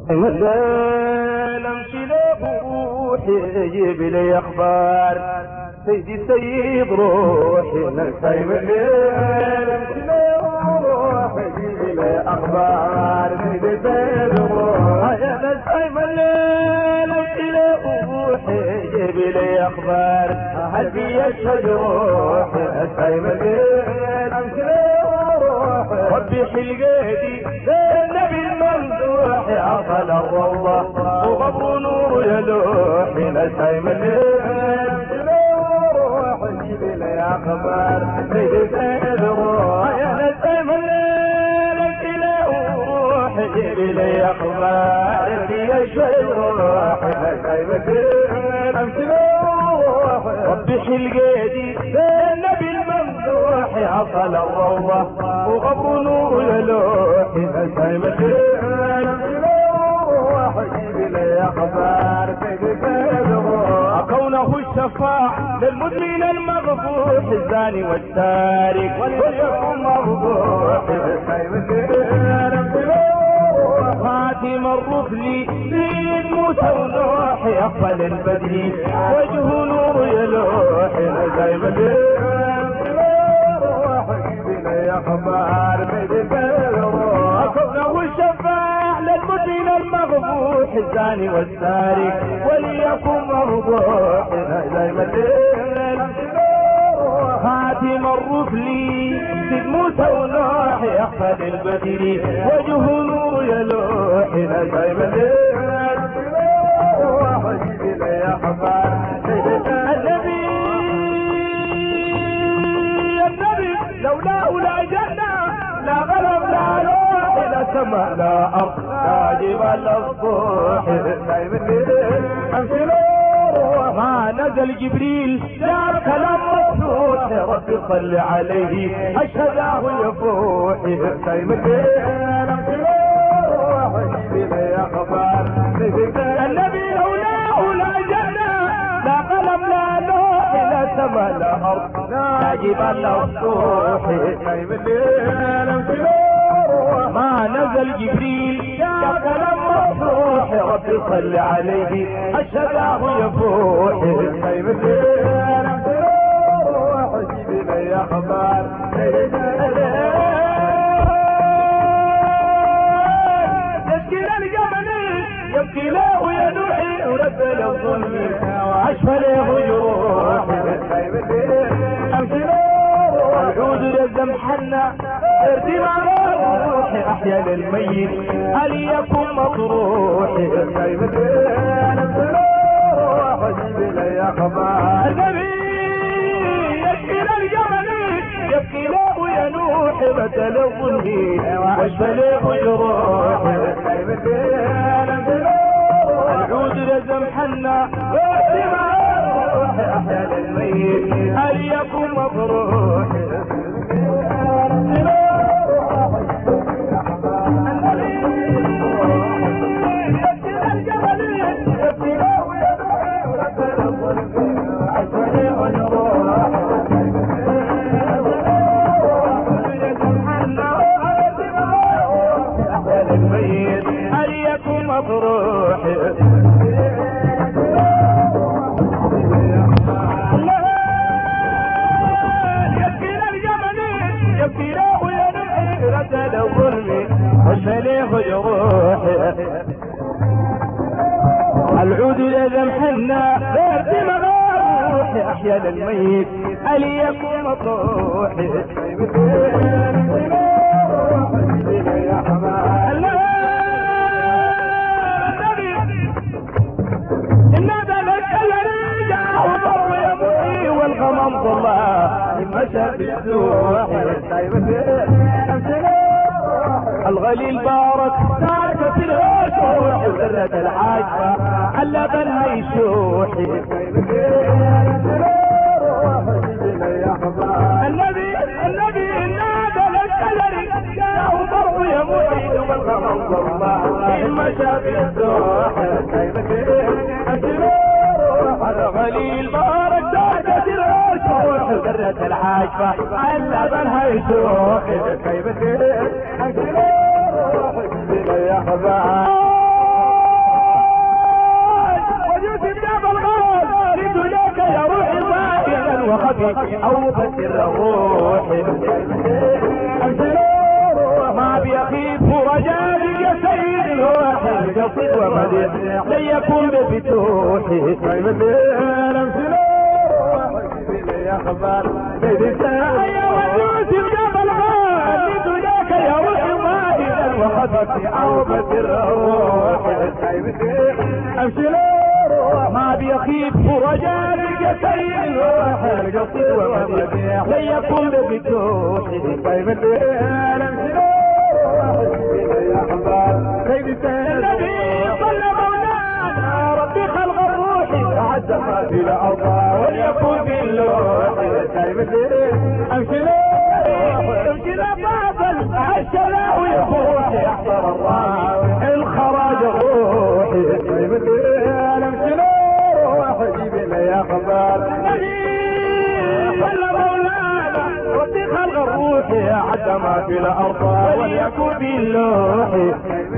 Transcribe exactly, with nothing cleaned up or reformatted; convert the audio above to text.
الليل امشي لروحي يجيب لي اخبار سيدي سيد روحي نسيم الليل امشي لروحي يجيب لي اخبار سيدي سيد روحي يا نسيم الليل امشي لروحي يجيب لي اخبار قلبي يشهد روحي نسيم الليل امشي لروحي ربي حلقتي النبي الممدوح عطل الروضة وغبر نور يلوحي نسيم الليل روح جيب لي اخبار سيدي سيد روح يا نسيم الليل الى روح جيب لي اخبار في شوي روح نسيم الليل امشي روح ربي حلقتي النبي الممدوح عطل الروضة وغبر نور يلوحي نسيم الليل روح جيب لي اخبار سيدي سيد روح كونه الشفاع للمدمن المغفوح الزاني والسارق وليكن مرضوح نسيم الليل خاتم الرسل سيد موسى ونوح يقبل البدري وجه نور يلوحي نسيم الليل يا خبار بدبر كونه الشفاع للمدين المغفوح الزاني والسارق وليكن مرضوح دايما الليل خاتم الرسل سيد موسى ونوح يقبل البدر وجه نور يلوحي دايما الليل يا خبار النبي لولاه لا جنة لا غلب لا روح لا سماء لا أرض لا جبال الصبح دايم الليل أمشي روح ما نزل جبريل جاب كلام مفتوح يا ربي صل عليه أشهده يفوح دايم الليل أمشي روح جيب لي أخبار النبي لولاه لا جنة لا غلب لا لوح لا سماء لا أرض لا جبال الصبح دايم الليل امشي روح ما نزل جبريل يا كلام مفتوح يا ربي صل عليه أشهده يفوح دايم الليل امشي روح جيب لي اخبار تشكيل الجمل يبكي له وينوحي ورد الظلم واشفله جروحي دايم الليل امشي العود لزم حنا ارتمى روحي احيا للميت هل يكون مطروحي دايم الليل روح جيب لي اخبار النبي يشكي للجمل يبكي له وينوحي بدل الظلم واشفله جروحي دايم الليل العود لزم حنا ارتمى روحي احيا للميت هل يكون مطروحي هل يكون مطروحي وشليه جروحي العود لازم حنا بيرتي مغاروحي احيا للميت هل يكون مطروحي يا حماد النبي ان هذا الكل جاء وضر يبكي والغمام ضلاه مشى بالسوح الغليل بارك ساكت الغشوح وذرة العاجبة اللبن هيشوحي النبي النبي النادى للكلري جاء وضرب يموت والغمام ضلاه مشى بالسوح الغليل بارك ساكت الغشوح وذرة العاجبة اللبن هيشوحي كيف يا حباب وخفي او بسر روحي ما بيخيف رجالي يا سيد الواحد قصيد ومديح لن يكون بفتوحي يا خبر سيدي يا ودود القبل غالي دنياك يا روحي ضائلا وخفي او بسر روحي امشي روح ما بيخيف رجالي يا سيد الواحد قصيد ومديح لن يكون بفتوحي النبي صلى مولانا ربي خلق الروح عز ما في الارض وليكن باللوح امشي له امشي له باطل عالشلاء ويفوح يحضر الله الخراج روحي امشي له روح جيب لي يا خبر النبي صلى مولانا ربي خلق الروح عز ما في الارض وليكن باللوح